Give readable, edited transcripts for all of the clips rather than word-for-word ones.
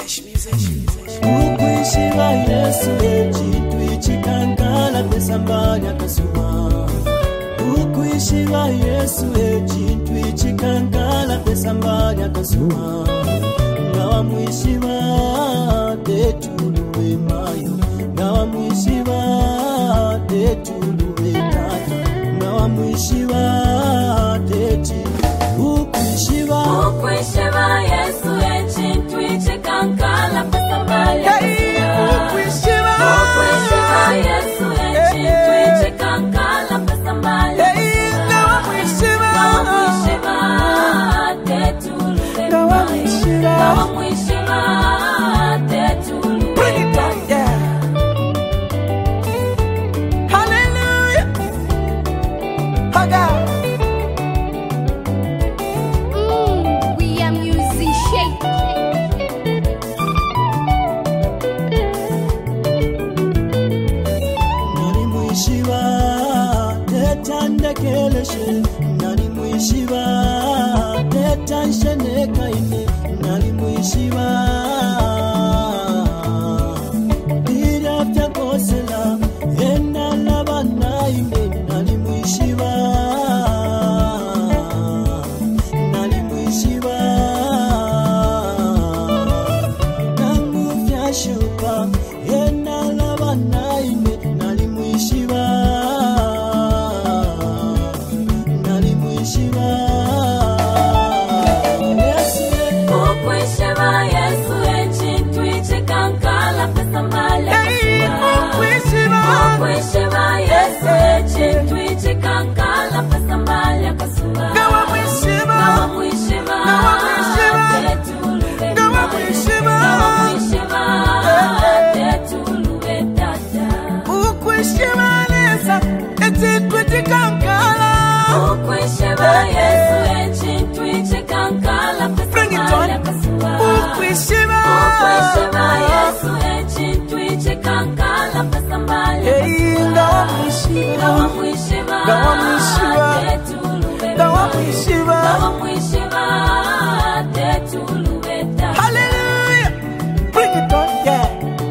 Ukwishiba Yesu ekintu ekikankala pesambanya kasuma. Ukwishiba Yesu ekintu ekikankala pesambanya kasuma. Ngawa mwishiba tetuluwe mayo. Ngawa mwishiba tetuluwe tata. Ngawa mwishiba teti. Ukwishiba Yesu ekintu ekikankala pesambanya kasuma. Ukwishiba Yesu ekintu ekikankala pesambanya kasuma. Ngawa mwishiba tetuluwe mayo. Ngawa mwishiba tetuluwe tata. Hallelujah. Haga. We are musicians. Nani mwishiba tetandekeleshi. Nani mwishiba tetanshenekaine. Nani mwishiba ira vyakosela enalabanaine. Nani mwishiba nangu vyashuka enalabanaine. Nani mwishiba Yesu Ukwishiba Yesu ekintu ekikankala pesambanya kasuma. Ukwishiba Yesu ekintu ekikankala pesambanya kasuma. Ngawa mwishiba tetuluwe mayo. Ngawa mwishiba tetuluwe tata. ukwishiba neza ekintu ekikankala. Ukwishiba Yesu ekintu ekikankala pesambanya kasuma. Ukwishiba Yesu ekintu ekikankala pesambanya kasuma. ngawa mwishiba Ngawa mwishiba tetuluwe ngawa mayo. mwishiba. Ngawa mwishiba tetuluwe tata. Hallelujah. Bring it on, yeah.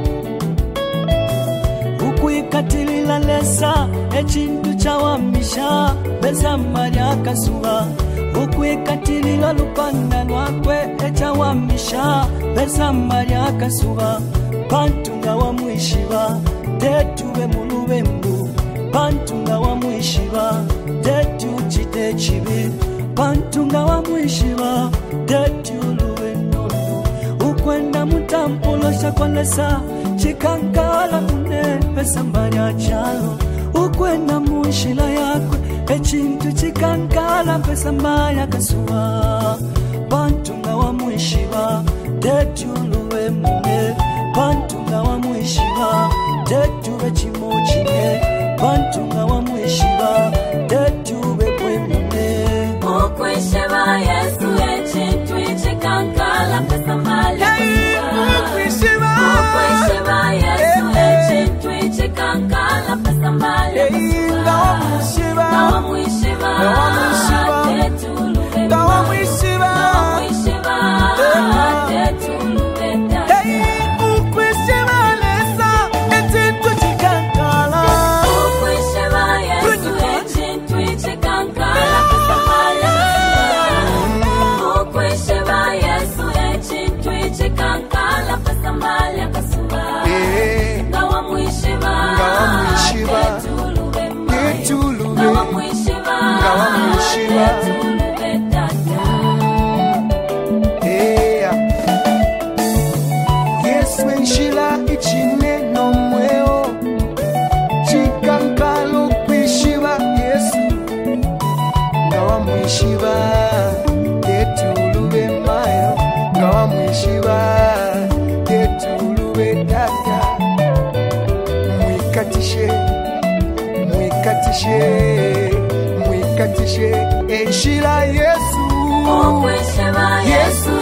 Ukwikatilila lesa ekintu kyawamisha bezamanya kasuba. Ukwikatilila lupanda lwakwe ekyawamisha bezamanya kasuba. Bantu nga wamwishiba tetube mulubembu. Bantu nga wamwishiba tetukite ekibi. Bantu nga wamwishiba tetulube nono. Ukwenda mutampulo shakolesa chikankala mune pesambanya chalo. Ukwenda mushila yakwe ekintu chikankala pesambanya kasuwa. Bantu nga wamwishiba tetulube mune. Bantu nga wamwishiba tetube chimochine. Bantu nga wamwishiba tetube kwemune. Ukwishiba Yesu ekintu ekikankala pesambanya kasuma. Ukwishiba Yesu ekintu ekikankala pesambanya kasuma. Ngawa mwishiba tetuluwe mayo. Ngawa mwishiba tetuluwe tata. Ukwishiba neza ekintu ekikankala. Ukwishiba Yesu ekintu ekikankala pesambanya kasuma. Ukwishiba Yesu ekintu ekikankala pesambanya kasuma. Ngawa mwishiba tetuluwe mayo. Ngawa mwishiba tetuluwe tata. Yesu enshila ichineno mweo chikankalo kwishiba Yesu ngawa mwishiba tetulube mayo. Ngawa mwishiba tetulube tata. Mwikatishe enshila Yesu. Ukwishiba Yesu